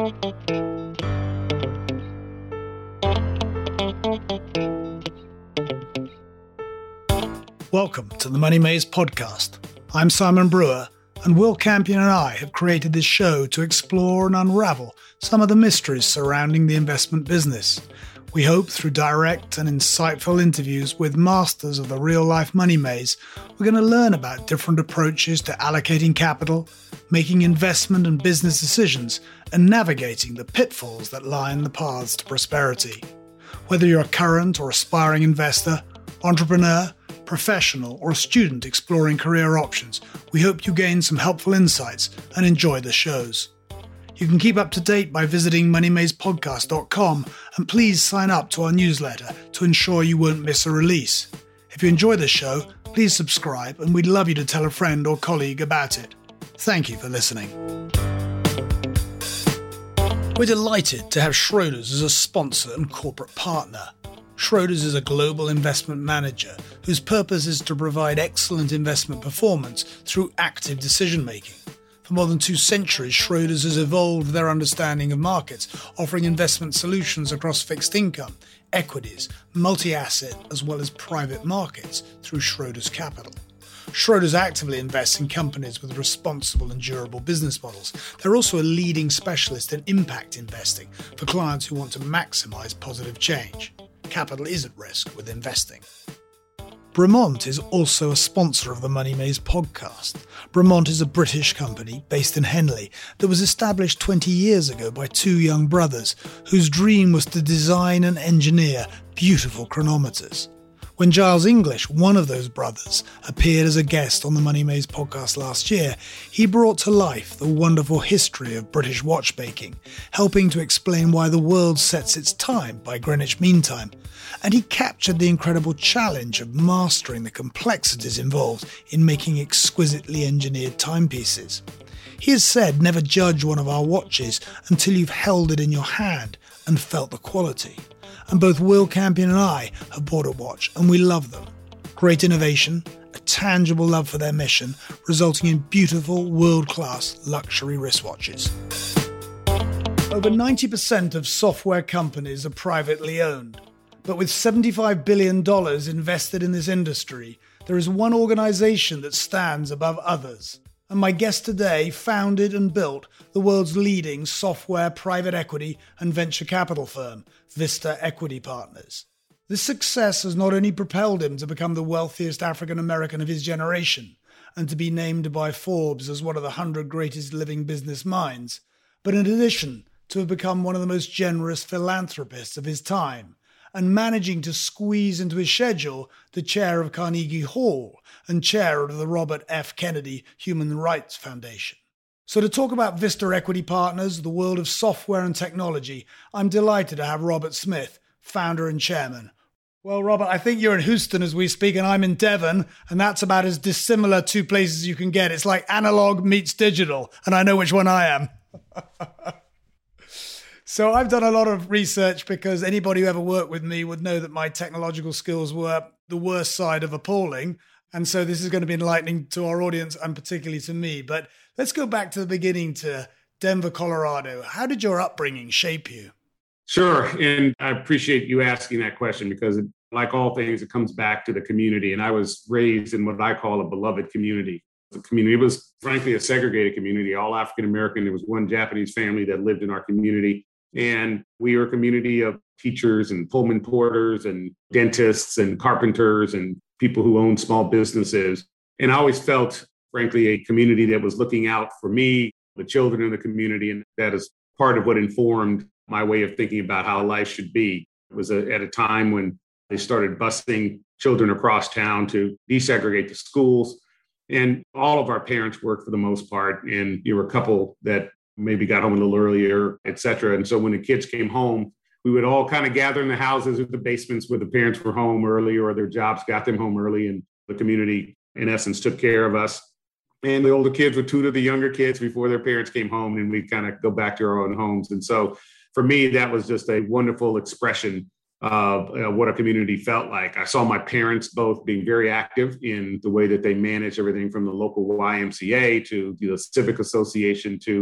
Welcome to the Money Maze podcast. I'm Simon Brewer, and Will Campion and I have created this show to explore and unravel some of the mysteries surrounding the investment business. We hope through direct and insightful interviews with masters of the real-life money maze, we're going to learn about different approaches to allocating capital, making investment and business decisions, and navigating the pitfalls that line the paths to prosperity. Whether you're a current or aspiring investor, entrepreneur, professional, or a student exploring career options, we hope you gain some helpful insights and enjoy the shows. You can keep up to date by visiting moneymazepodcast.com, and please sign up to our newsletter to ensure you won't miss a release. If you enjoy the show, please subscribe, and we'd love you to tell a friend or colleague about it. Thank you for listening. We're delighted to have Schroders as a sponsor and corporate partner. Schroders is a global investment manager whose purpose is to provide excellent investment performance through active decision-making. For more than 2 centuries, Schroders has evolved their understanding of markets, offering investment solutions across fixed income, equities, multi-asset, as well as private markets through Schroders Capital. Schroders actively invests in companies with responsible and durable business models. They're also a leading specialist in impact investing for clients who want to maximize positive change. Capital is at risk with investing. Bremont is also a sponsor of the Money Maze podcast. Bremont is a British company based in Henley that was established 20 years ago by 2 young brothers whose dream was to design and engineer beautiful chronometers. When Giles English, one of those brothers, appeared as a guest on the Money Maze podcast last year, he brought to life the wonderful history of British watchmaking, helping to explain why the world sets its time by Greenwich Mean Time. And he captured the incredible challenge of mastering the complexities involved in making exquisitely engineered timepieces. He has said, never judge one of our watches until you've held it in your hand and felt the quality. And both Will Campion and I have bought a watch, and we love them. Great innovation, a tangible love for their mission, resulting in beautiful, world-class luxury wristwatches. Over 90% of software companies are privately owned. But with $75 billion invested in this industry, there is one organization that stands above others. And my guest today founded and built the world's leading software private equity and venture capital firm, Vista Equity Partners. This success has not only propelled him to become the wealthiest African American of his generation and to be named by Forbes as one of the 100 greatest living business minds, but in addition to have become one of the most generous philanthropists of his time, and managing to squeeze into his schedule the chair of Carnegie Hall and chair of the Robert F. Kennedy Human Rights Foundation. So to talk about Vista Equity Partners, the world of software and technology, I'm delighted to have Robert Smith, founder and chairman. Well, Robert, I think you're in Houston as we speak, and I'm in Devon, and that's about as dissimilar 2 places you can get. It's like analog meets digital, and I know which one I am. So I've done a lot of research because anybody who ever worked with me would know that my technological skills were the worst side of appalling. And so this is going to be enlightening to our audience and particularly to me. But let's go back to the beginning to Denver, Colorado. How did your upbringing shape you? Sure. And I appreciate you asking that question because like all things, it comes back to the community. And I was raised in what I call a beloved community. The community was frankly a segregated community, all African-American. There was one Japanese family that lived in our community. And we were a community of teachers and Pullman porters and dentists and carpenters and people who owned small businesses. And I always felt, frankly, a community that was looking out for me, the children in the community. And that is part of what informed my way of thinking about how life should be. It was at a time when they started busing children across town to desegregate the schools. And all of our parents worked for the most part. And there were a couple that maybe got home a little earlier, et cetera. And so when the kids came home, we would all kind of gather in the houses or the basements where the parents were home early or their jobs got them home early. And the community, in essence, took care of us. And the older kids would tutor the younger kids before their parents came home, and we'd kind of go back to our own homes. And so for me, that was just a wonderful expression of what a community felt like. I saw my parents both being very active in the way that they managed everything from the local YMCA to the civic association to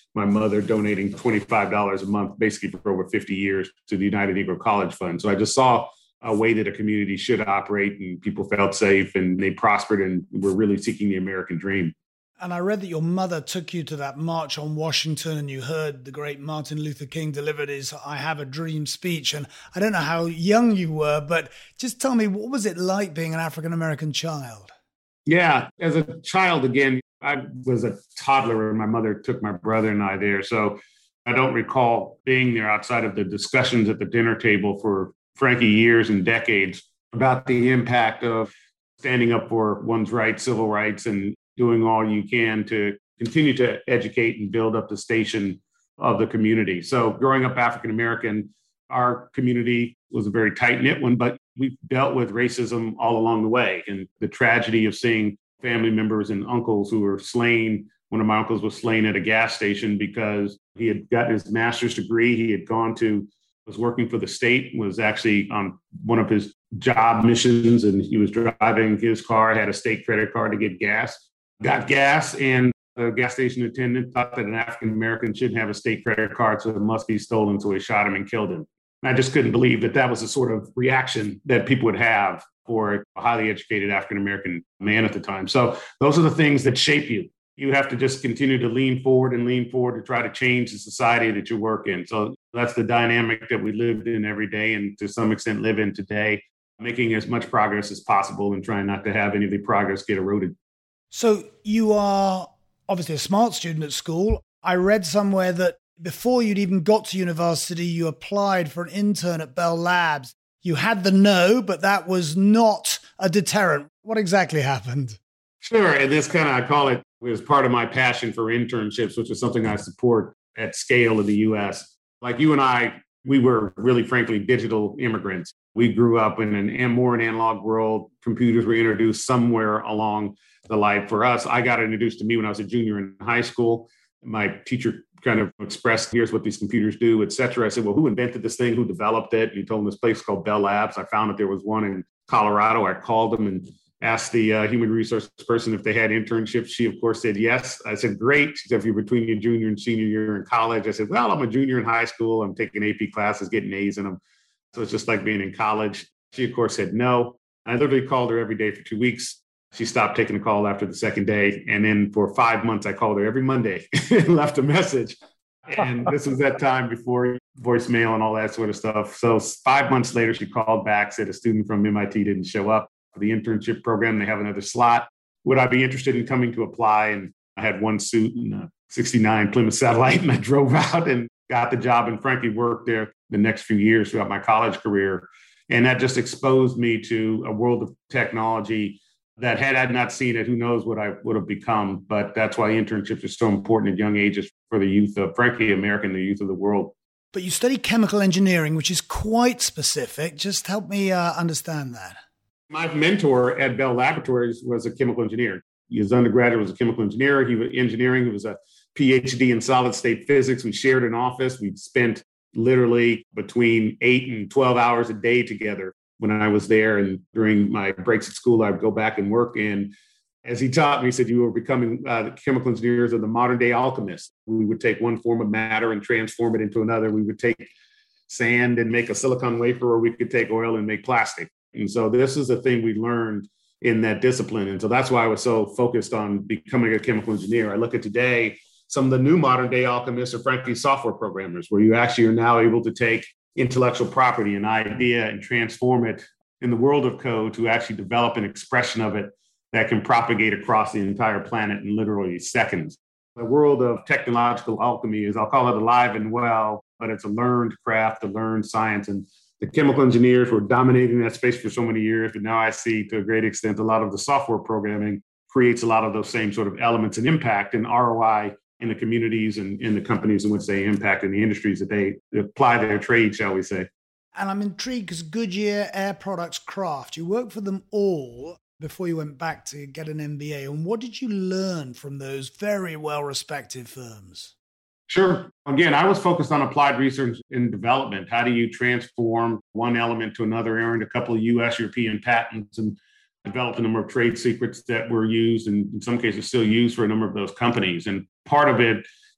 my mother donating $25 a month, basically for over 50 years, to the United Negro College Fund. So I just saw a way that a community should operate, and people felt safe and they prospered and were really seeking the American dream. And I read that your mother took you to that march on Washington and you heard the great Martin Luther King delivered his I Have a Dream speech. And I don't know how young you were, but just tell me, what was it like being an African-American child? Yeah, as a child, again, I was a toddler and my mother took my brother and I there. So I don't recall being there outside of the discussions at the dinner table for, frankly, years and decades about the impact of standing up for one's rights, civil rights, and doing all you can to continue to educate and build up the station of the community. So growing up African-American, our community was a very tight-knit one, but we dealt with racism all along the way. And the tragedy of seeing family members and uncles who were slain. One of my uncles was slain at a gas station because he had gotten his master's degree. He had was working for the state, was actually on one of his job missions, and he was driving his car, had a state credit card to get gas. Got gas, and the gas station attendant thought that an African-American shouldn't have a state credit card, so it must be stolen. So he shot him and killed him. And I just couldn't believe that was the sort of reaction that people would have for a highly educated African-American man at the time. So those are the things that shape you. You have to just continue to lean forward to try to change the society that you work in. So that's the dynamic that we lived in every day and to some extent live in today, making as much progress as possible and trying not to have any of the progress get eroded. So you are obviously a smart student at school. I read somewhere that before you'd even got to university, you applied for an intern at Bell Labs. You had the no, but that was not a deterrent. What exactly happened? Sure. And this I call it, was part of my passion for internships, which is something I support at scale in the US. Like you and I, we were really, frankly, digital immigrants. We grew up in an more an analog world. Computers were introduced somewhere along the line. For us, I got introduced to me when I was a junior in high school. My teacher kind of expressed, here's what these computers do, et cetera. I said, well, who invented this thing? Who developed it? And he told me this place called Bell Labs. I found that there was one in Colorado. I called them and asked the human resource person if they had internships. She, of course, said yes. I said, great. She said, if you're between your junior and senior year in college. I said, well, I'm a junior in high school. I'm taking AP classes, getting A's in them. So it's just like being in college. She, of course, said no. I literally called her every day for 2 weeks. She stopped taking a call after the second day. And then for 5 months, I called her every Monday and left a message. And this was that time before voicemail and all that sort of stuff. So 5 months later, she called back, said a student from MIT didn't show up for the internship program. They have another slot. Would I be interested in coming to apply? And I had one suit and a 69 Plymouth Satellite, and I drove out and got the job and frankly worked there the next few years throughout my college career. And that just exposed me to a world of technology that had I not seen it, who knows what I would have become. But that's why internships are so important at young ages for the youth of, frankly, America and the youth of the world. But you study chemical engineering, which is quite specific. Just help me understand that. My mentor at Bell Laboratories was a chemical engineer. His undergraduate was a chemical engineer. He was engineering. He was a PhD in solid state physics. We shared an office. We spent literally between 8 and 12 hours a day together when I was there. And during my breaks at school, I'd go back and work. And as he taught me, he said, you were becoming the chemical engineers of the modern day alchemists. We would take one form of matter and transform it into another. We would take sand and make a silicon wafer, or we could take oil and make plastic. And so this is the thing we learned in that discipline. And so that's why I was so focused on becoming a chemical engineer. I look at today, some of the new modern day alchemists are frankly software programmers, where you actually are now able to take intellectual property, an idea, and transform it in the world of code to actually develop an expression of it that can propagate across the entire planet in literally seconds. The world of technological alchemy is, I'll call it alive and well, but it's a learned craft, a learned science. And the chemical engineers were dominating that space for so many years, but now I see to a great extent a lot of the software programming creates a lot of those same sort of elements and impact and ROI in the communities and in the companies in which they impact, in the industries that they apply their trade, shall we say. And I'm intrigued because Goodyear, Air Products, Kraft, you worked for them all before you went back to get an MBA. And what did you learn from those very well-respected firms? Sure. Again, I was focused on applied research and development. How do you transform one element to another, earned a couple of US, European patents, and developed a number of trade secrets that were used and in some cases still used for a number of those companies. And part of it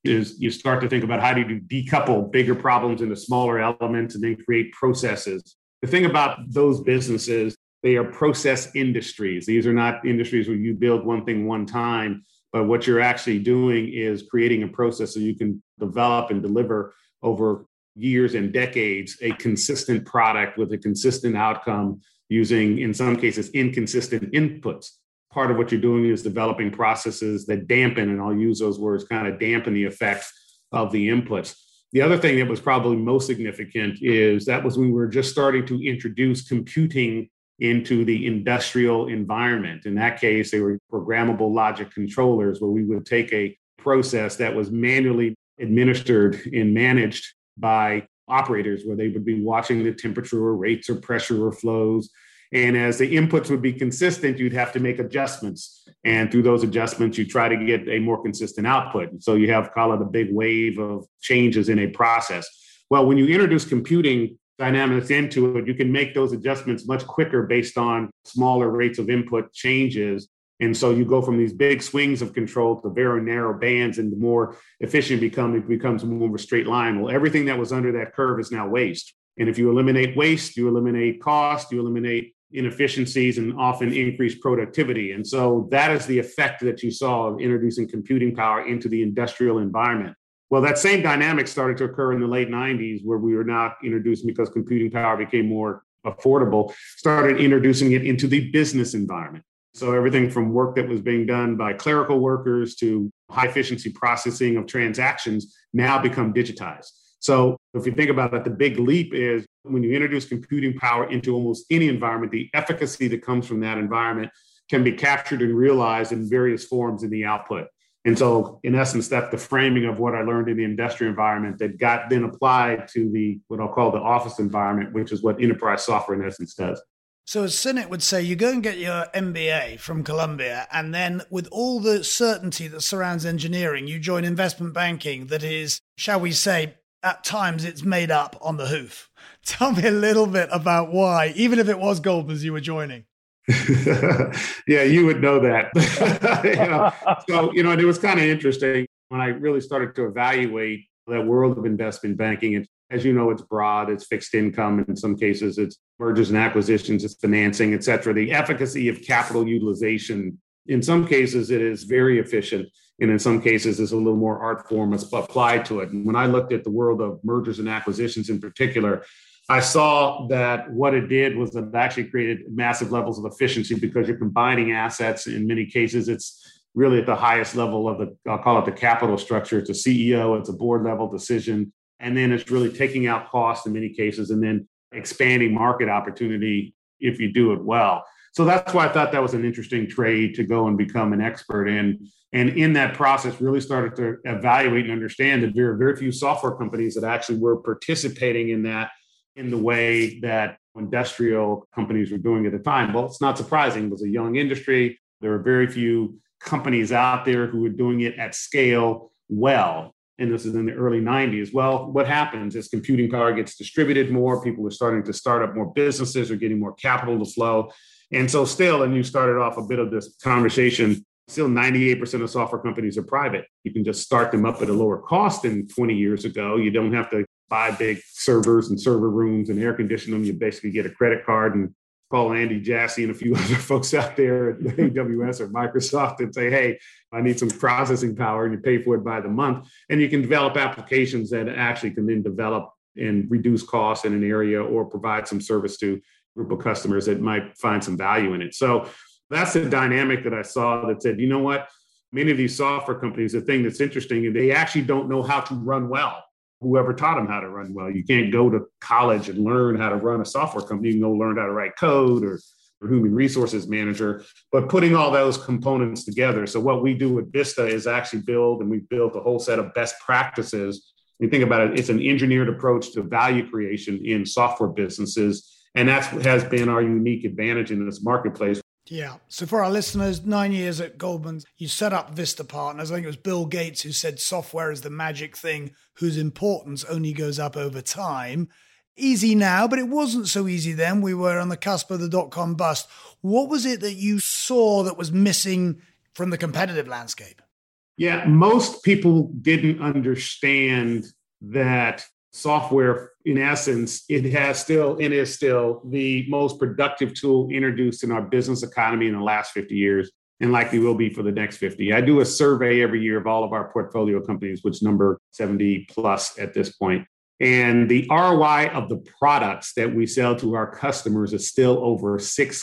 is you start to think about how do you decouple bigger problems into smaller elements and then create processes. The thing about those businesses, they are process industries. These are not industries where you build one thing one time, but what you're actually doing is creating a process so you can develop and deliver over years and decades a consistent product with a consistent outcome using, in some cases, inconsistent inputs. Part of what you're doing is developing processes that dampen, and I'll use those words, kind of dampen the effects of the inputs. The other thing that was probably most significant is that was when we were just starting to introduce computing into the industrial environment. In that case, they were programmable logic controllers, where we would take a process that was manually administered and managed by operators, where they would be watching the temperature or rates or pressure or flows. And as the inputs would be consistent, you'd have to make adjustments. And through those adjustments, you try to get a more consistent output. And so you have, call it a big wave of changes in a process. Well, when you introduce computing dynamics into it, you can make those adjustments much quicker based on smaller rates of input changes. And so you go from these big swings of control to very narrow bands, and the more efficient it becomes more of a straight line. Well, everything that was under that curve is now waste. And if you eliminate waste, you eliminate cost, you eliminate inefficiencies, and often increase productivity. And so that is the effect that you saw of introducing computing power into the industrial environment. Well, that same dynamic started to occur in the late 90s, where we were now introducing, because computing power became more affordable, started introducing it into the business environment. So everything from work that was being done by clerical workers to high efficiency processing of transactions now become digitized. So if you think about it, the big leap is when you introduce computing power into almost any environment, the efficacy that comes from that environment can be captured and realized in various forms in the output. And so in essence, that's the framing of what I learned in the industrial environment that got then applied to the, what I'll call the office environment, which is what enterprise software in essence does. So as Sinek would say, you go and get your MBA from Columbia, and then with all the certainty that surrounds engineering, you join investment banking that is, shall we say, at times it's made up on the hoof. Tell me a little bit about why, even if it was Goldman's you were joining. Yeah, you would know that. And it was kind of interesting when I really started to evaluate that world of investment banking. And as you know, it's broad, it's fixed income. In some cases, it's mergers and acquisitions, it's financing, et cetera. The efficacy of capital utilization, in some cases, it is very efficient. And in some cases, there's a little more art form applied to it. And when I looked at the world of mergers and acquisitions in particular, I saw that what it did was it actually created massive levels of efficiency, because you're combining assets. In many cases, it's really at the highest level of I'll call it the capital structure. It's a CEO, it's a board level decision. And then it's really taking out costs in many cases and then expanding market opportunity if you do it well. So that's why I thought that was an interesting trade to go and become an expert in. And in that process, really started to evaluate and understand that there are very few software companies that actually were participating in that in the way that industrial companies were doing at the time. Well, it's not surprising. It was a young industry. There were very few companies out there who were doing it at scale well. And this is in the early 90s. Well, what happens is computing power gets distributed more. People are starting to start up more businesses, or getting more capital to flow. And so still, and you started off a bit of this conversation, still 98% of software companies are private. You can just start them up at a lower cost than 20 years ago. You don't have to buy big servers and server rooms and air condition them. You basically get a credit card and call Andy Jassy and a few other folks out there at AWS or Microsoft and say, hey, I need some processing power, and you pay for it by the month. And you can develop applications that actually can then develop and reduce costs in an area, or provide some service to a group of customers that might find some value in it. So that's the dynamic that I saw that said, you know what, many of these software companies, the thing that's interesting is they actually don't know how to run well. Whoever taught them how to run well. You can't go to college and learn how to run a software company. You can go learn how to write code or human resources manager, but putting all those components together. So what we do with Vista is actually we've built a whole set of best practices. When you think about it, it's an engineered approach to value creation in software businesses. And that's what has been our unique advantage in this marketplace. Yeah. So for our listeners, 9 years at Goldman, you set up Vista Partners. I think it was Bill Gates who said software is the magic thing whose importance only goes up over time. Easy now, but it wasn't so easy then. We were on the cusp of the dot-com bust. What was it that you saw that was missing from the competitive landscape? Yeah, most people didn't understand that software, in essence, it is still the most productive tool introduced in our business economy in the last 50 years and likely will be for the next 50. I do a survey every year of all of our portfolio companies, which number 70 plus at this point. And the ROI of the products that we sell to our customers is still over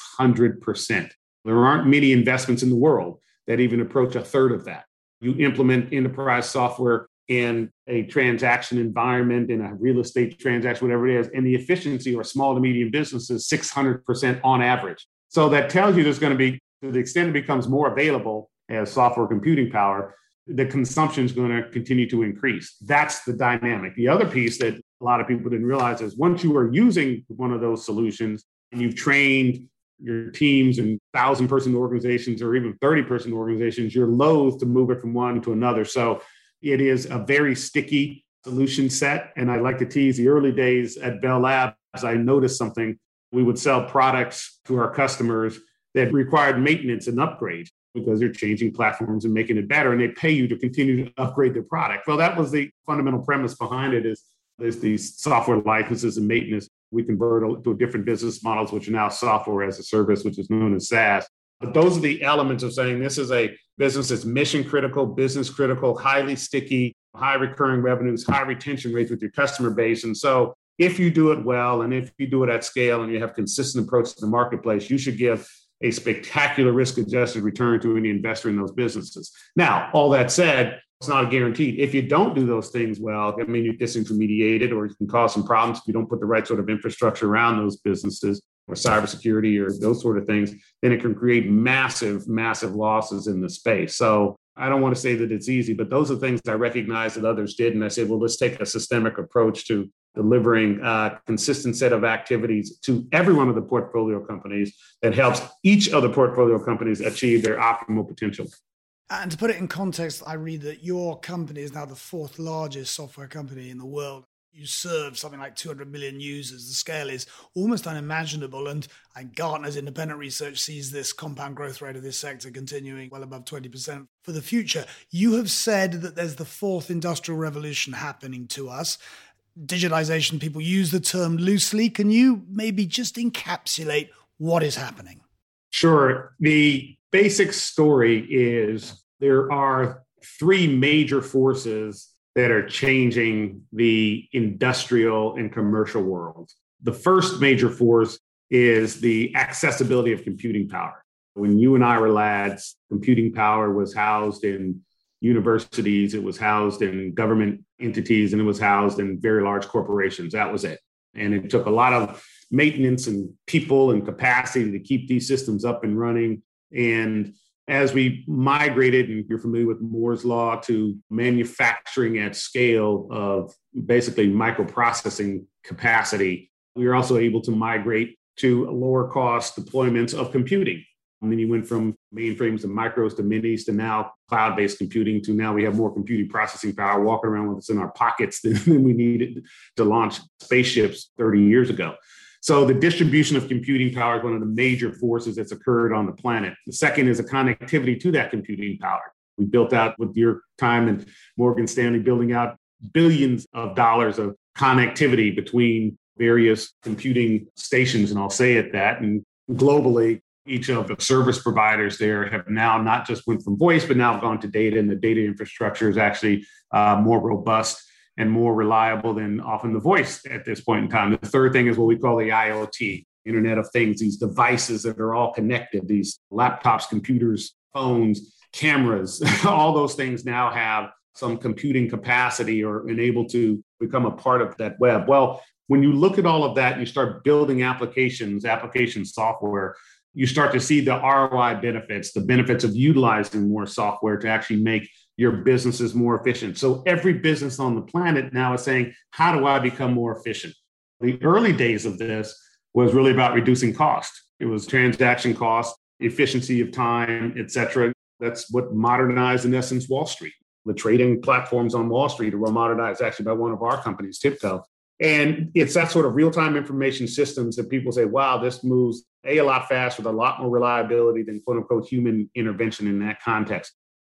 600%. There aren't many investments in the world that even approach a third of that. You implement enterprise software in a transaction environment, in a real estate transaction, whatever it is, and the efficiency or small to medium businesses, 600% on average. So that tells you there's going to be, to the extent it becomes more available as software computing power, the consumption is going to continue to increase. That's the dynamic. The other piece that a lot of people didn't realize is once you are using one of those solutions and you've trained your teams and 1,000-person organizations or even 30-person organizations, you're loath to move it from one to another. So it is a very sticky solution set. And I like to tease the early days at Bell Labs, I noticed something. We would sell products to our customers that required maintenance and upgrade because they're changing platforms and making it better. And they pay you to continue to upgrade their product. Well, that was the fundamental premise behind it is there's these software licenses and maintenance. We convert to different business models, which are now software as a service, which is known as SaaS. But those are the elements of saying this is a business that's mission critical, business critical, highly sticky, high recurring revenues, high retention rates with your customer base. And so if you do it well, and if you do it at scale and you have consistent approach to the marketplace, you should give a spectacular risk-adjusted return to any investor in those businesses. Now, all that said, it's not guaranteed. If you don't do those things well, I mean, you're disintermediated or you can cause some problems if you don't put the right sort of infrastructure around those businesses or cybersecurity or those sort of things, then it can create massive, massive losses in the space. So I don't want to say that it's easy, but those are things I recognize that others did. And I said, well, let's take a systemic approach to delivering a consistent set of activities to every one of the portfolio companies that helps each of the portfolio companies achieve their optimal potential. And to put it in context, I read that your company is now the fourth largest software company in the world. You serve something like 200 million users. The scale is almost unimaginable. And Gartner's independent research sees this compound growth rate of this sector continuing well above 20% for the future. You have said that there's the fourth industrial revolution happening to us. Digitization, people use the term loosely. Can you maybe just encapsulate what is happening? Sure. The basic story is there are three major forces that are changing the industrial and commercial world. The first major force is the accessibility of computing power. When you and I were lads, computing power was housed in universities, it was housed in government entities, and it was housed in very large corporations. That was it. And it took a lot of maintenance and people and capacity to keep these systems up and running. And as we migrated, and you're familiar with Moore's Law, to manufacturing at scale of basically microprocessing capacity, we were also able to migrate to lower cost deployments of computing. And then you went from mainframes to micros to minis to now cloud-based computing to now we have more computing processing power walking around with us in our pockets than we needed to launch spaceships 30 years ago. So the distribution of computing power is one of the major forces that's occurred on the planet. The second is a connectivity to that computing power. We built out with your time and Morgan Stanley building out billions of dollars of connectivity between various computing stations, and I'll say it that. And globally, each of the service providers there have now not just went from voice, but now gone to data, and the data infrastructure is actually more robust and more reliable than often the voice at this point in time. The third thing is what we call the IoT, Internet of Things, these devices that are all connected, these laptops, computers, phones, cameras, all those things now have some computing capacity or are able to become a part of that web. Well, when you look at all of that and you start building application software, you start to see the ROI benefits, the benefits of utilizing more software to actually make your businesses more efficient. So every business on the planet now is saying, how do I become more efficient? The early days of this was really about reducing cost. It was transaction cost, efficiency of time, et cetera. That's what modernized, in essence, Wall Street. The trading platforms on Wall Street were modernized actually by one of our companies, TIBCO. And it's that sort of real-time information systems that people say, wow, this moves a lot faster with a lot more reliability than quote unquote human intervention in that context.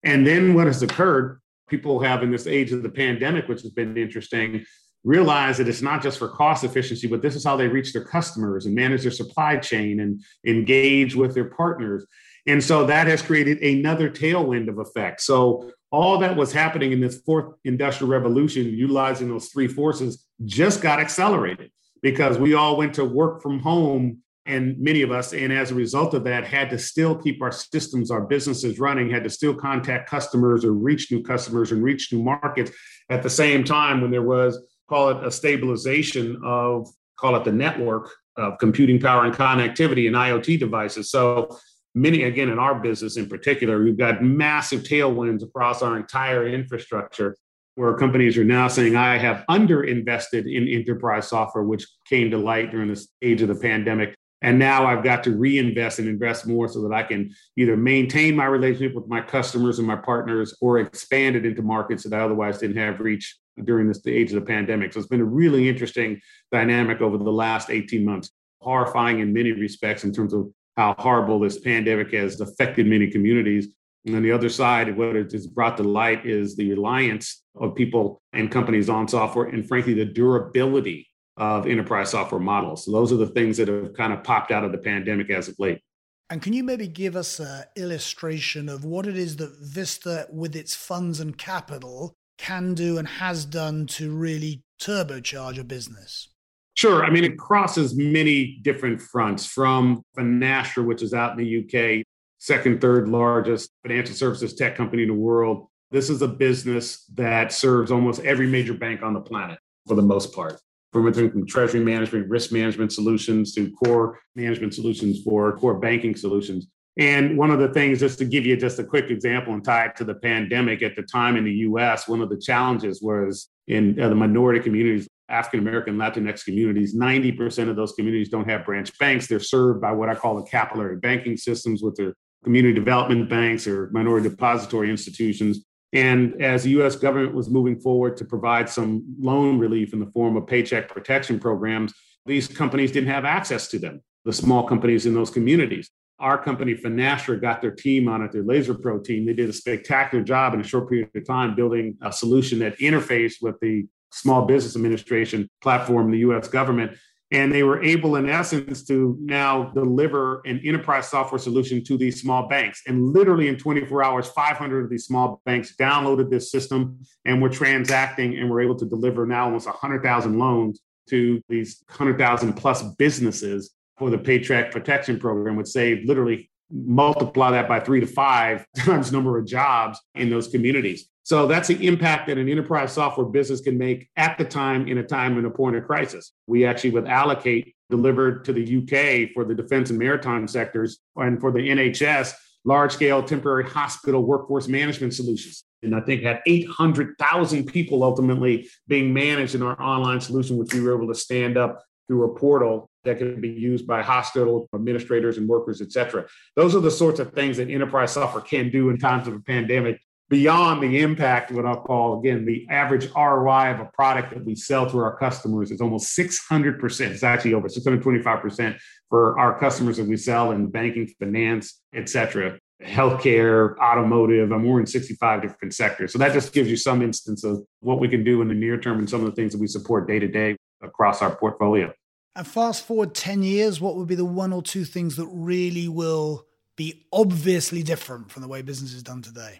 And then what has occurred, people have in this age of the pandemic, which has been interesting, realize that it's not just for cost efficiency, but this is how they reach their customers and manage their supply chain and engage with their partners. And so that has created another tailwind of effect. So all that was happening in this fourth industrial revolution, utilizing those three forces, just got accelerated because we all went to work from home, and many of us, and as a result of that, had to still keep our systems, our businesses running, had to still contact customers or reach new customers and reach new markets at the same time when there was, call it a stabilization of, call it the network of computing power and connectivity and IoT devices. So many, again, in our business in particular, we've got massive tailwinds across our entire infrastructure where companies are now saying, I have underinvested in enterprise software, which came to light during this age of the pandemic. And now I've got to reinvest and invest more so that I can either maintain my relationship with my customers and my partners or expand it into markets that I otherwise didn't have reach during this age of the pandemic. So it's been a really interesting dynamic over the last 18 months, horrifying in many respects in terms of how horrible this pandemic has affected many communities. And on the other side, what it has brought to light is the reliance of people and companies on software and, frankly, the durability of enterprise software models. So those are the things that have kind of popped out of the pandemic as of late. And can you maybe give us an illustration of what it is that Vista, with its funds and capital, can do and has done to really turbocharge a business? Sure. I mean, it crosses many different fronts from Finastra, which is out in the UK, second, third largest financial services tech company in the world. This is a business that serves almost every major bank on the planet for the most part. From treasury management, risk management solutions to core management solutions for core banking solutions. And one of the things, just to give you just a quick example and tie it to the pandemic, at the time in the US, one of the challenges was in the minority communities, African-American, Latinx communities, 90% of those communities don't have branch banks. They're served by what I call the capillary banking systems with their community development banks or minority depository institutions. And as the U.S. government was moving forward to provide some loan relief in the form of paycheck protection programs, these companies didn't have access to them, the small companies in those communities. Our company, Finastra, got their team on it, their LaserPro team. They did a spectacular job in a short period of time building a solution that interfaced with the Small Business Administration platform, the U.S. government. And they were able, in essence, to now deliver an enterprise software solution to these small banks. And literally in 24 hours, 500 of these small banks downloaded this system and were transacting, and were able to deliver now almost 100,000 loans to these 100,000 plus businesses for the Paycheck Protection Program, which saved literally multiply that by 3 to 5 times number of jobs in those communities. So that's the impact that an enterprise software business can make at the time in a point of crisis. We actually, with Allocate, delivered to the UK for the defense and maritime sectors and for the NHS, large-scale temporary hospital workforce management solutions. And I think had 800,000 people ultimately being managed in our online solution, which we were able to stand up through a portal that can be used by hospital administrators and workers, et cetera. Those are the sorts of things that enterprise software can do in times of a pandemic, beyond the impact, what I'll call, again, the average ROI of a product that we sell to our customers is almost 600%. It's actually over 625% for our customers that we sell in banking, finance, et cetera, healthcare, automotive. We're in 65 different sectors. So that just gives you some instance of what we can do in the near term and some of the things that we support day to day across our portfolio. And fast forward 10 years, what would be the one or two things that really will be obviously different from the way business is done today?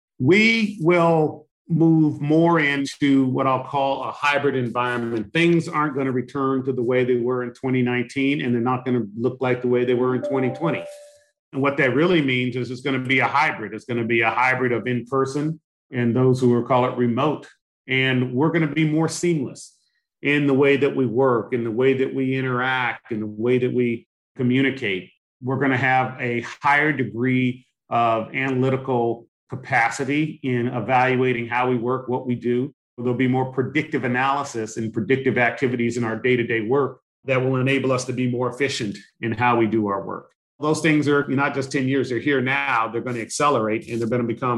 We will move more into what I'll call a hybrid environment. Things aren't going to return to the way they were in 2019, and they're not going to look like the way they were in 2020. And what that really means is it's going to be a hybrid. It's going to be a hybrid of in-person and those who will call it remote. And we're going to be more seamless in the way that we work, in the way that we interact, in the way that we communicate. We're going to have a higher degree of analytical capacity in evaluating how we work, what we do. There'll be more predictive analysis and predictive activities in our day-to-day work that will enable us to be more efficient in how we do our work. Those things are not just 10 years, they're here now. They're going to accelerate, and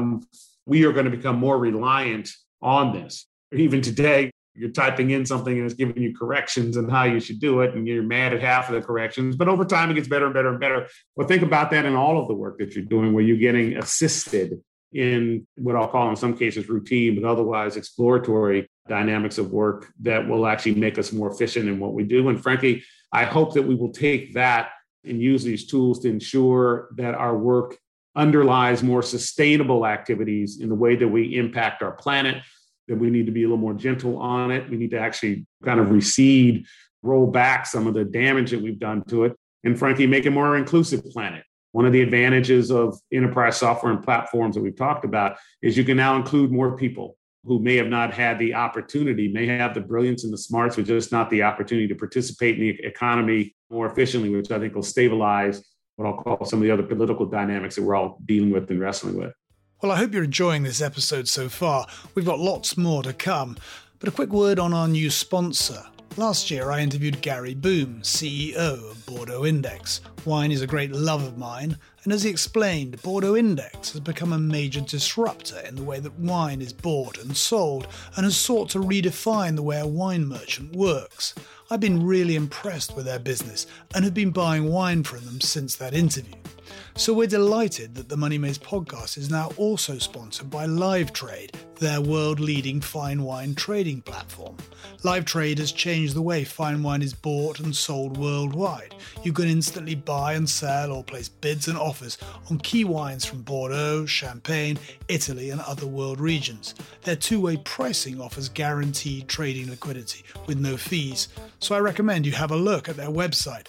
we are going to become more reliant on this. Even today, you're typing in something and it's giving you corrections on how you should do it, and you're mad at half of the corrections. But over time, it gets better and better and better. Well, think about that in all of the work that you're doing, where you're getting assisted in what I'll call in some cases routine, but otherwise exploratory dynamics of work that will actually make us more efficient in what we do. And frankly, I hope that we will take that and use these tools to ensure that our work underlies more sustainable activities in the way that we impact our planet, that we need to be a little more gentle on it. We need to actually kind of recede, roll back some of the damage that we've done to it, and frankly, make a more inclusive planet. One of the advantages of enterprise software and platforms that we've talked about is you can now include more people who may have not had the opportunity, may have the brilliance and the smarts, but just not the opportunity to participate in the economy more efficiently, which I think will stabilize what I'll call some of the other political dynamics that we're all dealing with and wrestling with. Well, I hope you're enjoying this episode so far. We've got lots more to come. But a quick word on our new sponsor. Last year, I interviewed Gary Boom, CEO of Bordeaux Index. Wine is a great love of mine, and as he explained, Bordeaux Index has become a major disruptor in the way that wine is bought and sold, and has sought to redefine the way a wine merchant works. I've been really impressed with their business and have been buying wine from them since that interview. So we're delighted that the Money Maze podcast is now also sponsored by LiveTrade, their world-leading fine wine trading platform. LiveTrade has changed the way fine wine is bought and sold worldwide. You can instantly buy and sell or place bids and offers on key wines from Bordeaux, Champagne, Italy and other world regions. Their two-way pricing offers guaranteed trading liquidity with no fees. So I recommend you have a look at their website,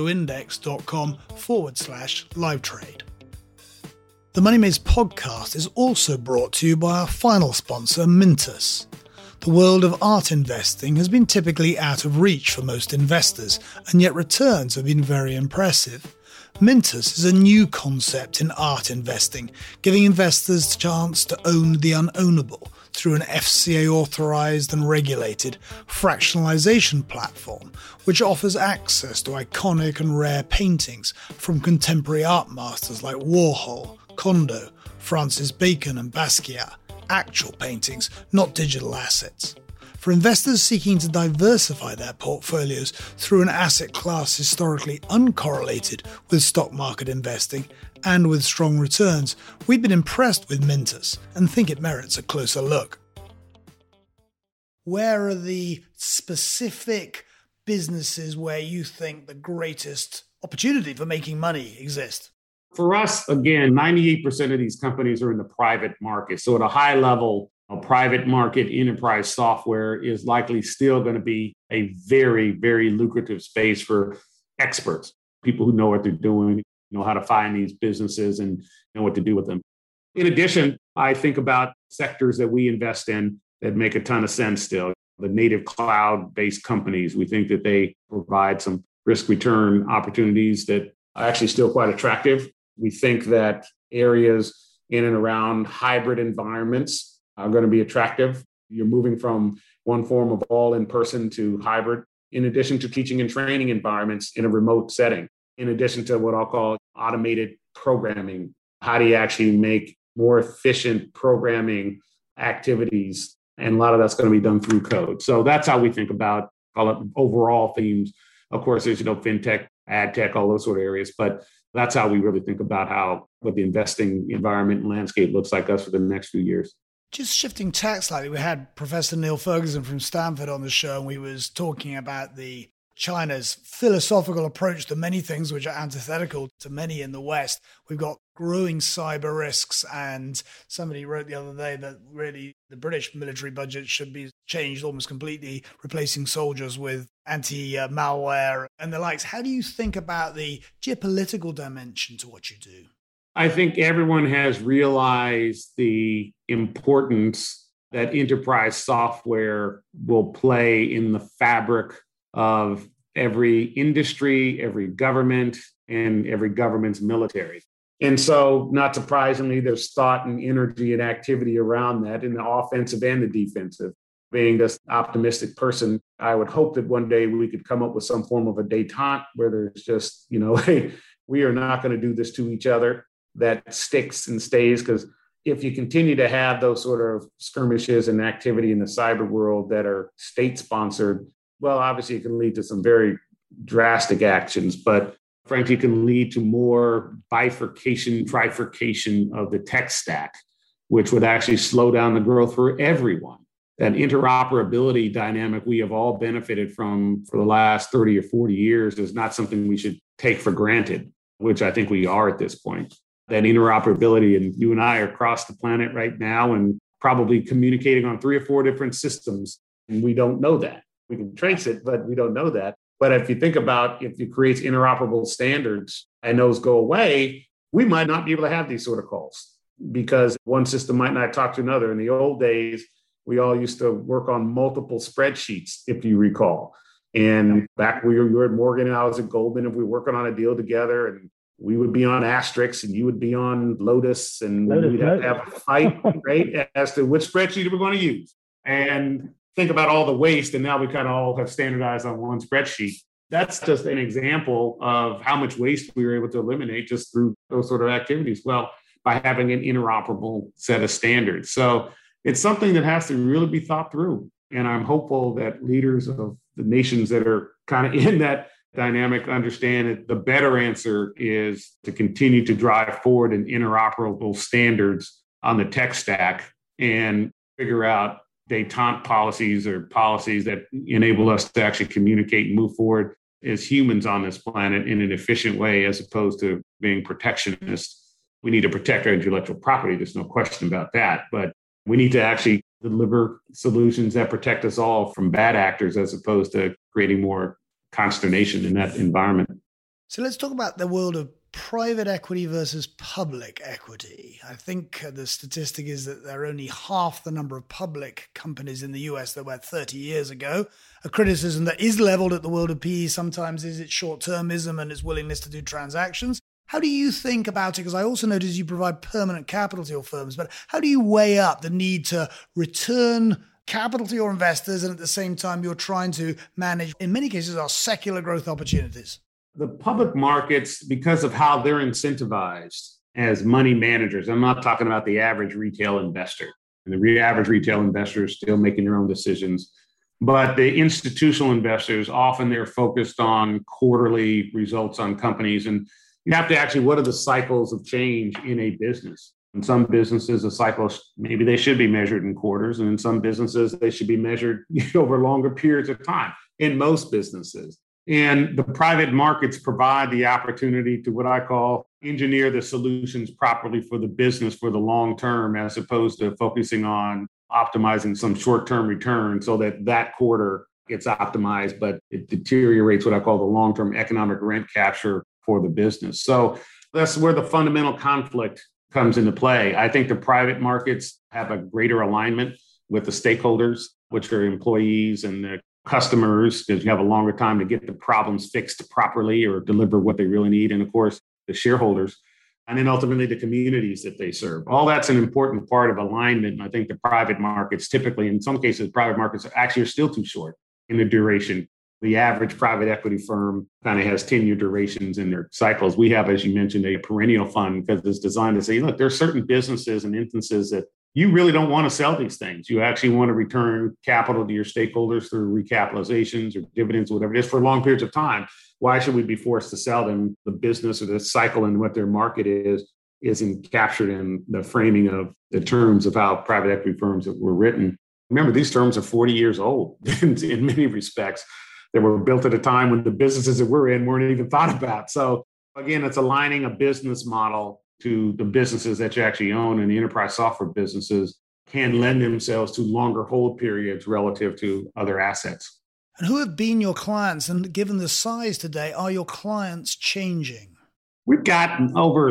bordeauxindex.com/LiveTrade. The Money Maze podcast is also brought to you by our final sponsor, Mintos. The world of art investing has been typically out of reach for most investors, and yet returns have been very impressive. Mintos is a new concept in art investing, giving investors the chance to own the unownable through an FCA-authorized and regulated fractionalization platform, which offers access to iconic and rare paintings from contemporary art masters like Warhol, Kondo, Francis Bacon and Basquiat, actual paintings, not digital assets. For investors seeking to diversify their portfolios through an asset class historically uncorrelated with stock market investing and with strong returns, we've been impressed with Mintos and think it merits a closer look. Where are the specific businesses where you think the greatest opportunity for making money exists? For us, again, 98% of these companies are in the private market. So at a high level, a private market enterprise software is likely still going to be a very, very lucrative space for experts, people who know what they're doing, know how to find these businesses and know what to do with them. In addition, I think about sectors that we invest in that make a ton of sense still. The native cloud-based companies, we think that they provide some risk return opportunities that are actually still quite attractive. We think that areas in and around hybrid environments are going to be attractive. You're moving from one form of all in-person to hybrid, in addition to teaching and training environments in a remote setting, in addition to what I'll call automated programming. How do you actually make more efficient programming activities? And a lot of that's going to be done through code. So that's how we think about, call it overall themes. Of course, there's, fintech, ad tech, all those sort of areas. But that's how we really think about what the investing environment and landscape looks like us for the next few years. Just shifting tack slightly, we had Professor Neil Ferguson from Stanford on the show, and we was talking about China's philosophical approach to many things which are antithetical to many in the West. We've got growing cyber risks, and somebody wrote the other day that really the British military budget should be changed almost completely, replacing soldiers with anti-malware and the likes. How do you think about the geopolitical dimension to what you do? I think everyone has realized the importance that enterprise software will play in the fabric of every industry, every government, and every government's military. And so, not surprisingly, there's thought and energy and activity around that in the offensive and the defensive. Being this optimistic person, I would hope that one day we could come up with some form of a détente where there's just, hey, we are not going to do this to each other. That sticks and stays, because if you continue to have those sort of skirmishes and activity in the cyber world that are state-sponsored, well, obviously it can lead to some very drastic actions, but frankly, it can lead to more bifurcation, trifurcation of the tech stack. which would actually slow down the growth for everyone. That interoperability dynamic we have all benefited from for the last 30 or 40 years is not something we should take for granted, which I think we are at this point. That interoperability, and you and I are across the planet right now and probably communicating on 3 or 4 different systems, and we don't know that. We can trace it, but we don't know that. But if you think about if it creates interoperable standards and those go away, we might not be able to have these sort of calls because one system might not talk to another. In the old days, we all used to work on multiple spreadsheets, if you recall. And back when you were at Morgan and I was at Goldman, and we were working on a deal together, and we would be on Asterix and you would be on Lotus, and we'd have to have a fight, right, as to which spreadsheet we're going to use. And think about all the waste, and now we kind of all have standardized on one spreadsheet. That's just an example of how much waste we were able to eliminate just through those sort of activities. Well, by having an interoperable set of standards. So it's something that has to really be thought through. And I'm hopeful that leaders of the nations that are kind of in that dynamic understand that the better answer is to continue to drive forward an interoperable standards on the tech stack and figure out détente policies or policies that enable us to actually communicate and move forward as humans on this planet in an efficient way, as opposed to being protectionist. We need to protect our intellectual property. There's no question about that. But we need to actually deliver solutions that protect us all from bad actors, as opposed to creating more consternation in that environment. So let's talk about the world of private equity versus public equity. I think the statistic is that there are only half the number of public companies in the US that were 30 years ago. A criticism that is leveled at the world of PE sometimes is its short-termism and its willingness to do transactions. How do you think about it? Because I also notice you provide permanent capital to your firms, but how do you weigh up the need to return capital to your investors and at the same time you're trying to manage, in many cases, our secular growth opportunities? The public markets, because of how they're incentivized as money managers, I'm not talking about the average retail investor. And the average retail investor is still making their own decisions. But the institutional investors, often they're focused on quarterly results on companies. And you have to actually, what are the cycles of change in a business? In some businesses, the cycles, maybe they should be measured in quarters. And in some businesses, they should be measured over longer periods of time, in most businesses. And the private markets provide the opportunity to what I call engineer the solutions properly for the business for the long term, as opposed to focusing on optimizing some short-term return so that that quarter gets optimized, but it deteriorates what I call the long-term economic rent capture for the business. So that's where the fundamental conflict comes into play. I think the private markets have a greater alignment with the stakeholders, which are employees and the customers, because you have a longer time to get the problems fixed properly or deliver what they really need. And of course, the shareholders, and then ultimately the communities that they serve. All that's an important part of alignment. And I think the private markets, typically, in some cases, private markets actually are still too short in the duration. The average private equity firm kind of has 10-year durations in their cycles. We have, as you mentioned, a perennial fund because it's designed to say, look, there are certain businesses and instances that you really don't want to sell these things. You actually want to return capital to your stakeholders through recapitalizations or dividends, whatever it is, for long periods of time. Why should we be forced to sell them? The business or the cycle and what their market isn't captured in the framing of the terms of how private equity firms were written. Remember, these terms are 40 years old in many respects. They were built at a time when the businesses that we're in weren't even thought about. So again, it's aligning a business model to the businesses that you actually own, and the enterprise software businesses can lend themselves to longer hold periods relative to other assets. And who have been your clients? And given the size today, are your clients changing? We've got over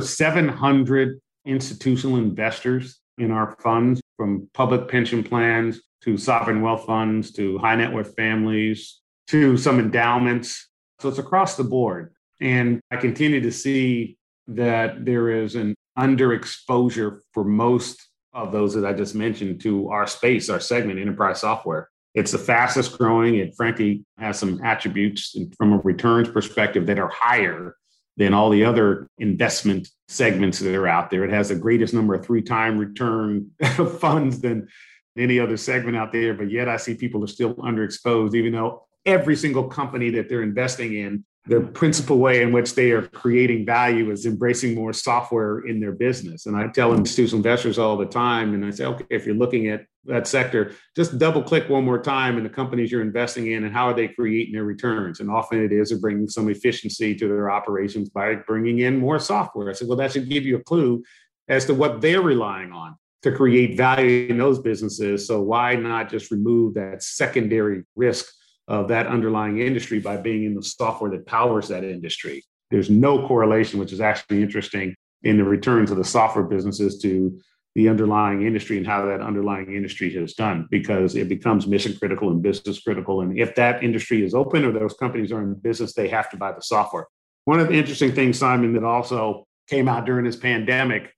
700 institutional investors in our funds, from public pension plans to sovereign wealth funds to high net worth families to some endowments. So it's across the board. And I continue to see that there is an underexposure for most of those that I just mentioned to our space, our segment, enterprise software. It's the fastest growing. It frankly has some attributes from a returns perspective that are higher than all the other investment segments that are out there. It has the greatest number of 3-time return funds than any other segment out there. But yet I see people are still underexposed, even though every single company that they're investing in The principal way in which they are creating value is embracing more software in their business. And I tell institutional investors all the time, and I say, okay, if you're looking at that sector, just double click one more time in the companies you're investing in and how are they creating their returns. And often it is bringing some efficiency to their operations by bringing in more software. I said, well, that should give you a clue as to what they're relying on to create value in those businesses. So why not just remove that secondary risk of that underlying industry by being in the software that powers that industry? There's no correlation, which is actually interesting, in the returns of the software businesses to the underlying industry and how that underlying industry has done, because it becomes mission critical and business critical. And if that industry is open or those companies are in business, they have to buy the software. One of the interesting things, Simon, that also came out during this pandemic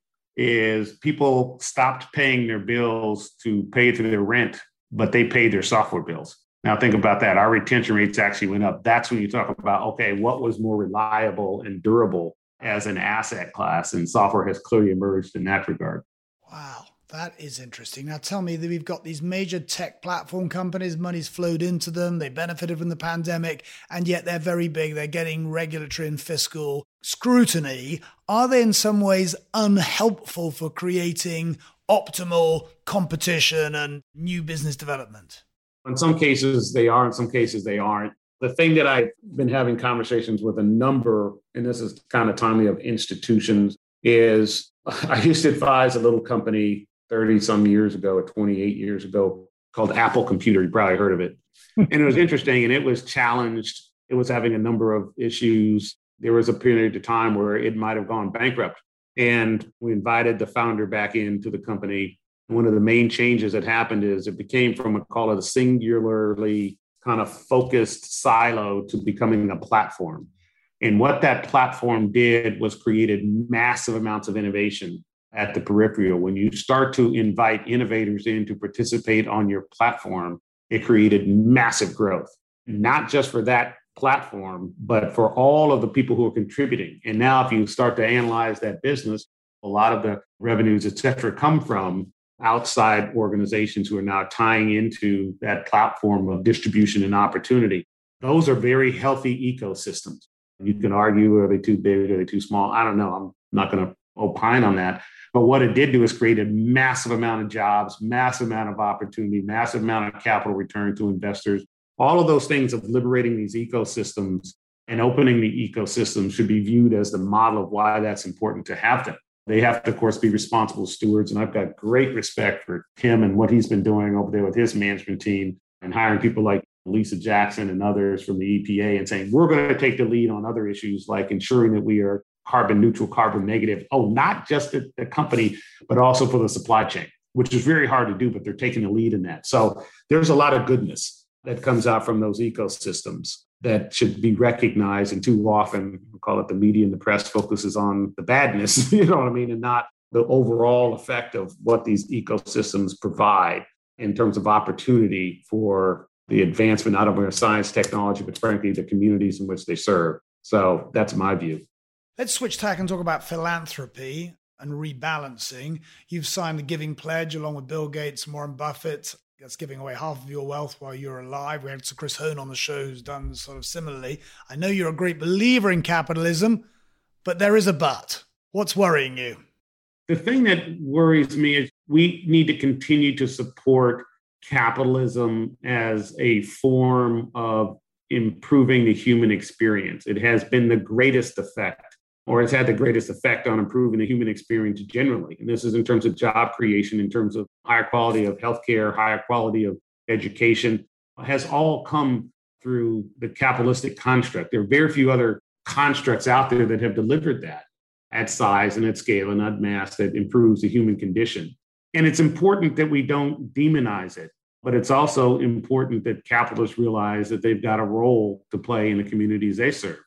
is people stopped paying their bills to pay for their rent, but they paid their software bills. Now think about that. Our retention rates actually went up. That's when you talk about, okay, what was more reliable and durable as an asset class? And software has clearly emerged in that regard. Wow, that is interesting. Now tell me that we've got these major tech platform companies, money's flowed into them, they benefited from the pandemic, and yet they're very big. They're getting regulatory and fiscal scrutiny. Are they in some ways unhelpful for creating optimal competition and new business development? In some cases, they are. In some cases, they aren't. The thing that I've been having conversations with a number, and this is kind of timely, of institutions, is I used to advise a little company 30 some years ago, or 28 years ago, called Apple Computer. You probably heard of it. And it was interesting, and it was challenged. It was having a number of issues. There was a period of time where it might have gone bankrupt. And we invited the founder back into the company. One of the main changes that happened is it became from, call it a singularly kind of focused silo to becoming a platform. And what that platform did was created massive amounts of innovation at the peripheral. When you start to invite innovators in to participate on your platform, it created massive growth, not just for that platform, but for all of the people who are contributing. And now if you start to analyze that business, a lot of the revenues, et cetera, come from outside organizations who are now tying into that platform of distribution and opportunity. Those are very healthy ecosystems. You can argue, are they too big? Are they too small? I don't know. I'm not going to opine on that. But what it did do is create a massive amount of jobs, massive amount of opportunity, massive amount of capital return to investors. All of those things of liberating these ecosystems and opening the ecosystem should be viewed as the model of why that's important to have them. They have to, of course, be responsible stewards. And I've got great respect for Tim and what he's been doing over there with his management team and hiring people like Lisa Jackson and others from the EPA and saying, we're going to take the lead on other issues like ensuring that we are carbon neutral, carbon negative. Oh, not just the company, but also for the supply chain, which is very hard to do, but they're taking the lead in that. So there's a lot of goodness that comes out from those ecosystems that should be recognized. And too often, we call it the media and the press focuses on the badness, you know what I mean, and not the overall effect of what these ecosystems provide in terms of opportunity for the advancement, not only of science, technology, but frankly, the communities in which they serve. So that's my view. Let's switch tack and talk about philanthropy and rebalancing. You've signed the Giving Pledge along with Bill Gates and Warren Buffett. That's giving away half of your wealth while you're alive. We had Sir Chris Hone on the show who's done sort of similarly. I know you're a great believer in capitalism, but there is a but. What's worrying you? The thing that worries me is we need to continue to support capitalism as a form of improving the human experience. It has been the greatest effect, or it's had the greatest effect on improving the human experience generally. And this is in terms of job creation, in terms of higher quality of healthcare, higher quality of education, has all come through the capitalistic construct. There are very few other constructs out there that have delivered that at size and at scale and at mass that improves the human condition. And it's important that we don't demonize it, but it's also important that capitalists realize that they've got a role to play in the communities they serve.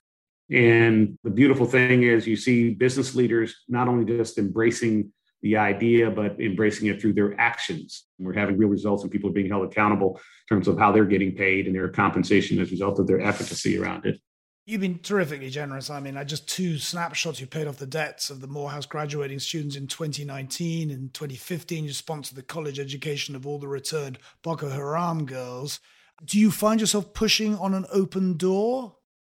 And the beautiful thing is you see business leaders not only just embracing the idea, but embracing it through their actions. And we're having real results and people are being held accountable in terms of how they're getting paid and their compensation as a result of their efficacy around it. You've been terrifically generous. I mean, just two snapshots. You paid off the debts of the Morehouse graduating students in 2019. In 2015, you sponsored the college education of all the returned Boko Haram girls. Do you find yourself pushing on an open door?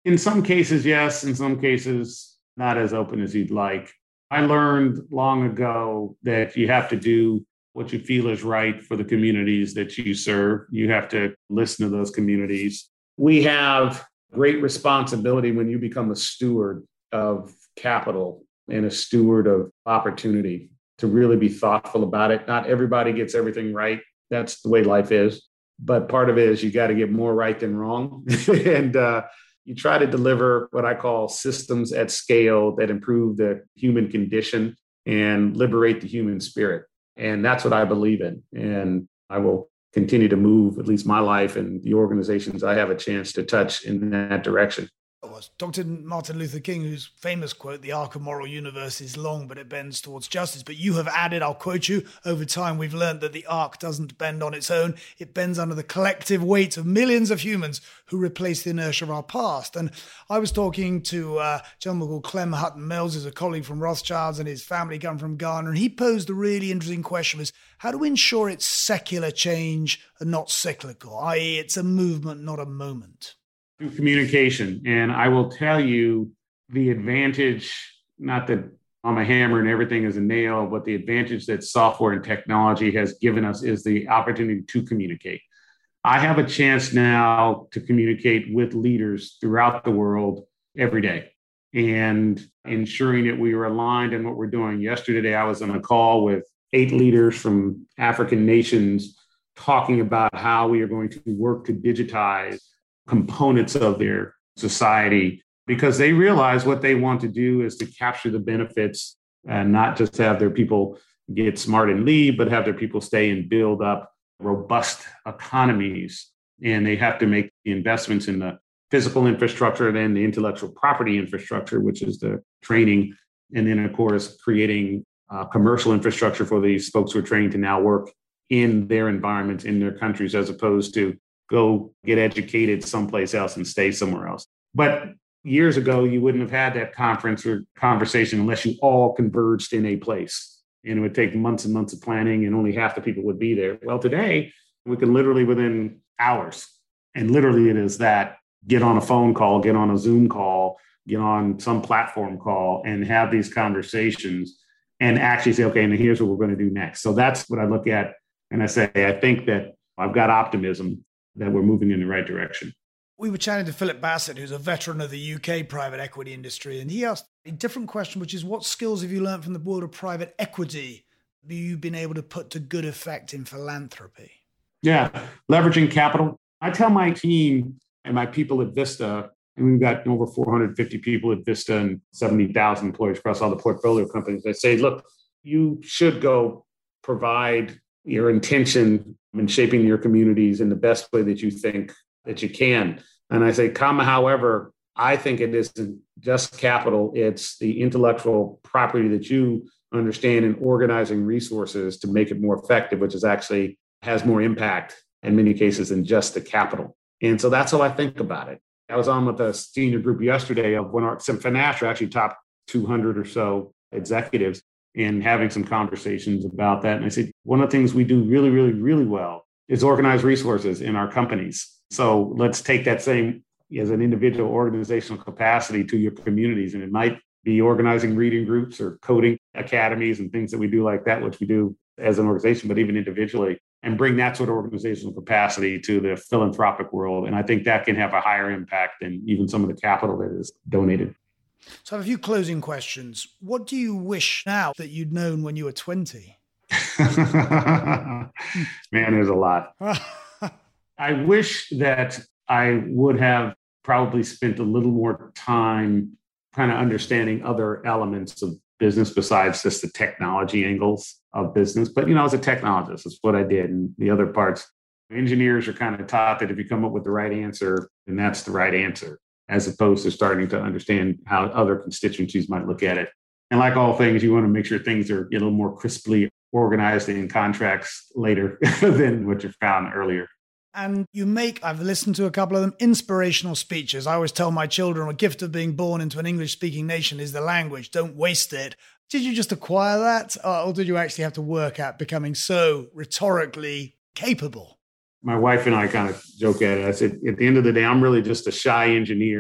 In some cases, yes. In some cases, not as open as you'd like. I learned long ago that you have to do what you feel is right for the communities that you serve. You have to listen to those communities. We have great responsibility when you become a steward of capital and a steward of opportunity to really be thoughtful about it. Not everybody gets everything right. That's the way life is. But part of it is you got to get more right than wrong. and you try to deliver what I call systems at scale that improve the human condition and liberate the human spirit. And that's what I believe in. And I will continue to move at least my life and the organizations I have a chance to touch in that direction. Was Dr. Martin Luther King, whose famous quote, "The arc of moral universe is long, but it bends towards justice." But you have added, I'll quote you, "Over time, we've learned that the arc doesn't bend on its own. It bends under the collective weight of millions of humans who replace the inertia of our past." And I was talking to a gentleman called Clem Hutton Mills, who's a colleague from Rothschilds, and his family come from Ghana. And he posed a really interesting question: was how do we ensure it's secular change and not cyclical, i.e. it's a movement, not a moment? Through communication. And I will tell you the advantage, not that I'm a hammer and everything is a nail, but the advantage that software and technology has given us is the opportunity to communicate. I have a chance now to communicate with leaders throughout the world every day and ensuring that we are aligned in what we're doing. Yesterday, I was on a call with 8 leaders from African nations talking about how we are going to work to digitize components of their society, because they realize what they want to do is to capture the benefits and not just have their people get smart and leave, but have their people stay and build up robust economies. And they have to make the investments in the physical infrastructure, then the intellectual property infrastructure, which is the training. And then, of course, creating commercial infrastructure for these folks who are trained to now work in their environments, in their countries, as opposed to go get educated someplace else and stay somewhere else. But years ago, you wouldn't have had that conference or conversation unless you all converged in a place. And it would take months and months of planning, and only half the people would be there. Well, today, we can literally within hours, and literally it is that, get on a phone call, get on a Zoom call, get on some platform call, and have these conversations and actually say, okay, and here's what we're going to do next. So that's what I look at. And I say, I think that I've got optimism that we're moving in the right direction. We were chatting to Philip Bassett, who's a veteran of the UK private equity industry, and he asked a different question, which is, what skills have you learned from the world of private equity have you been able to put to good effect in philanthropy? Yeah, leveraging capital. I tell my team and my people at Vista, and we've got over 450 people at Vista and 70,000 employees across all the portfolio companies. I say, look, you should go provide your intention in shaping your communities in the best way that you think that you can. And I say, however, I think it isn't just capital, it's the intellectual property that you understand in organizing resources to make it more effective, which is actually has more impact in many cases than just the capital. And so that's how I think about it. I was on with a senior group yesterday of some financial, actually top 200 or so executives, and having some conversations about that. And I said, one of the things we do really, really, really well is organize resources in our companies. So let's take that same as an individual organizational capacity to your communities. And it might be organizing reading groups or coding academies and things that we do like that, which we do as an organization, but even individually, and bring that sort of organizational capacity to the philanthropic world. And I think that can have a higher impact than even some of the capital that is donated. So I have a few closing questions. What do you wish now that you'd known when you were 20? Man, there's a lot. I wish that I would have probably spent a little more time kind of understanding other elements of business besides just the technology angles of business. But, as a technologist, that's what I did. And the other parts, engineers are kind of taught that if you come up with the right answer, then that's the right answer, as opposed to starting to understand how other constituencies might look at it. And like all things, you want to make sure things are a little more crisply organized in contracts later than what you found earlier. And you make, I've listened to a couple of them, inspirational speeches. I always tell my children, a gift of being born into an English-speaking nation is the language. Don't waste it. Did you just acquire that? Or did you actually have to work at becoming so rhetorically capable? My wife and I kind of joke at it. I said, at the end of the day, I'm really just a shy engineer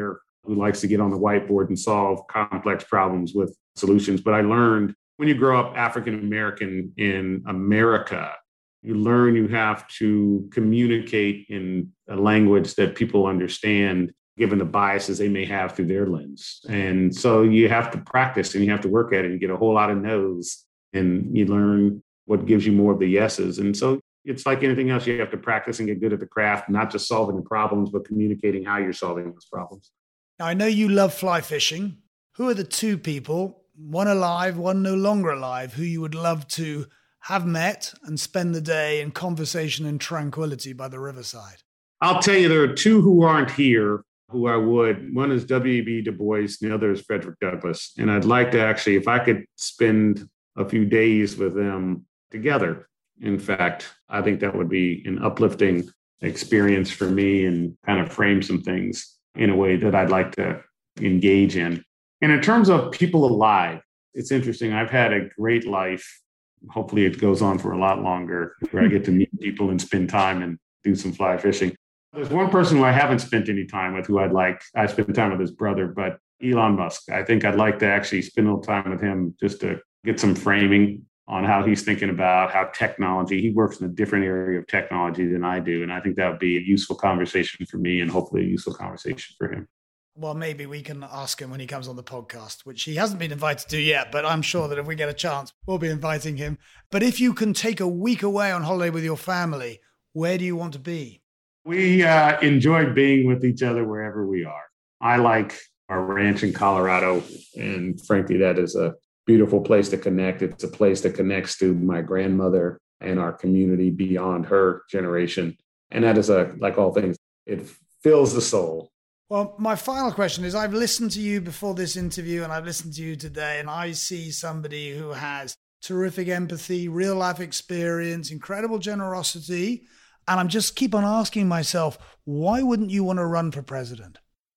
who likes to get on the whiteboard and solve complex problems with solutions. But I learned when you grow up African American in America, you learn you have to communicate in a language that people understand, given the biases they may have through their lens. And so you have to practice and you have to work at it. You get a whole lot of no's and you learn what gives you more of the yeses. And so it's like anything else. You have to practice and get good at the craft, not just solving the problems, but communicating how you're solving those problems. Now, I know you love fly fishing. Who are the two people, one alive, one no longer alive, who you would love to have met and spend the day in conversation and tranquility by the riverside? I'll tell you, there are two who aren't here who I would. One is W.E.B. Du Bois, and the other is Frederick Douglass. And I'd like to actually, if I could spend a few days with them together. In fact, I think that would be an uplifting experience for me and kind of frame some things in a way that I'd like to engage in. And in terms of people alive, it's interesting. I've had a great life. Hopefully it goes on for a lot longer, where I get to meet people and spend time and do some fly fishing. There's one person who I haven't spent any time with who I spent time with his brother, but Elon Musk. I think I'd like to actually spend a little time with him just to get some framing on how he's thinking about how technology, he works in a different area of technology than I do. And I think that would be a useful conversation for me and hopefully a useful conversation for him. Well, maybe we can ask him when he comes on the podcast, which he hasn't been invited to yet, but I'm sure that if we get a chance, we'll be inviting him. But if you can take a week away on holiday with your family, where do you want to be? We enjoy being with each other wherever we are. I like our ranch in Colorado, and frankly, that is a beautiful place to connect. It's a place that connects to my grandmother and our community beyond her generation. And that is like all things, it fills the soul. Well, my final question is, I've listened to you before this interview and I've listened to you today, and I see somebody who has terrific empathy, real life experience, incredible generosity. And I'm just keep on asking myself, why wouldn't you want to run for president?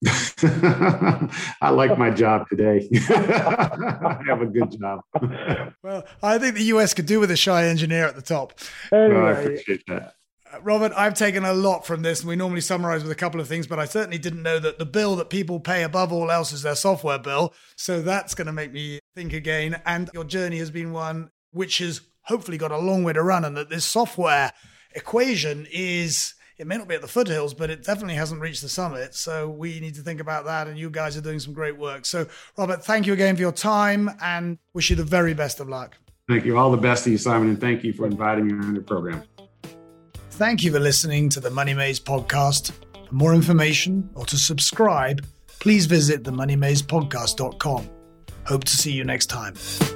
I like my job today. I have a good job. Well, I think the US could do with a shy engineer at the top. Anyway, I appreciate that. Robert, I've taken a lot from this, and we normally summarize with a couple of things, but I certainly didn't know that the bill that people pay above all else is their software bill. So that's going to make me think again. And your journey has been one which has hopefully got a long way to run, and that this software equation is, it may not be at the foothills, but it definitely hasn't reached the summit. So we need to think about that, and you guys are doing some great work. So Robert, thank you again for your time and wish you the very best of luck. Thank you. All the best to you, Simon, and thank you for inviting me on your program. Thank you for listening to the Money Maze podcast. For more information or to subscribe, please visit themoneymazepodcast.com. Hope to see you next time.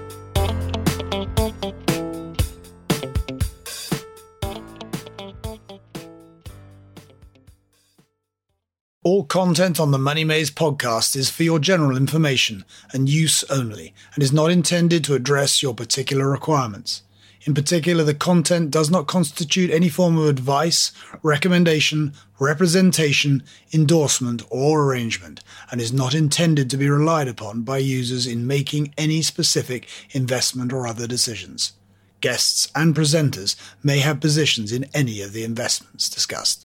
All content on the Money Maze podcast is for your general information and use only, and is not intended to address your particular requirements. In particular, the content does not constitute any form of advice, recommendation, representation, endorsement, or arrangement, and is not intended to be relied upon by users in making any specific investment or other decisions. Guests and presenters may have positions in any of the investments discussed.